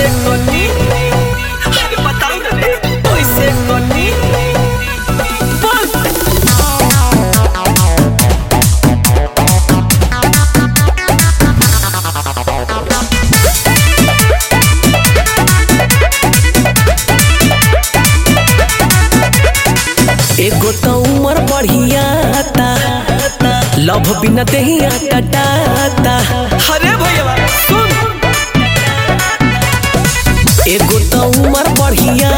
कटी अरे बताओ ना रे कैसे कटी एगो तो उम्र बढ़िया लव बिना दहिया कटाता। अरे भैया सुन एगो तो उम्र बढ़िया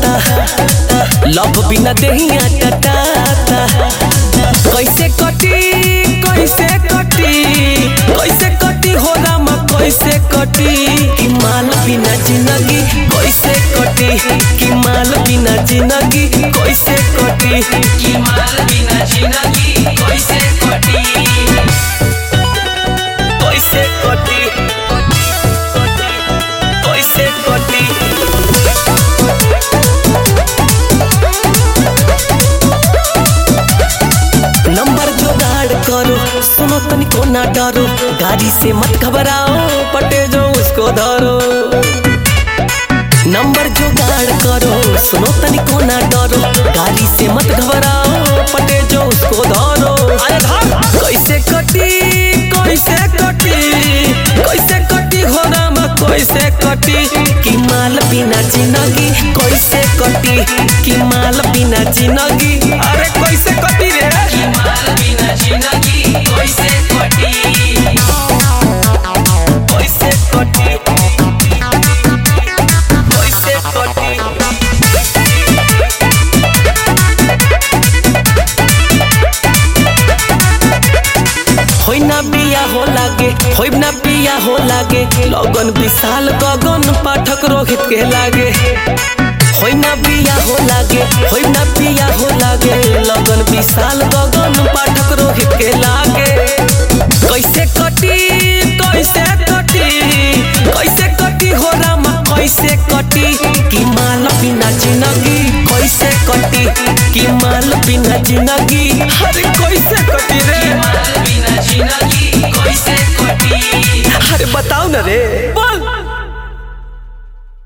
लव बिना दहिया कटाता। कैसे कटी कैसे कटी कैसे कटी हो रामा कैसे कटी कि माल बिना जिंदगी कैसे कटी कि माल बिना जिंदगी कैसे कटी कि माल बिना जिंदगी कैसे कटी कैसे कटी कैसे कटी नंबर जुगाड़ करो सुनो तनिको ना डरो गाड़ी से मत घबराओ पटे जो उसको धरो। नंबर जुगाड़ करो सुनो तनिको ना डरो गाड़ी से मत घबराओ पटे जो उसको धरो। अरे कैसे कटी कैसे कटी कैसे कटी हो रामा कैसे कटी कि माल बिना जिंदगी कैसे कटी कि माल बिना जिंदगी अरे कैसे कटी रे कि माल बिना जिंदगी कैसे कटी कैसे कटी कैसे कटी होई ना बिया हो लागे होई ना बिया हो लागे लगन विशाल गगन पाठक रोहित के लागे। होई ना बिया हो लागे होई ना बिया हो लागे लगन विशाल गगन पाठक रोहित के लागे। कैसे कटी कैसे कटी कैसे कटी हो रामा कैसे कटी कि माल बिना जिंदगी कैसे कटी कि माल बिना जिंदगी हर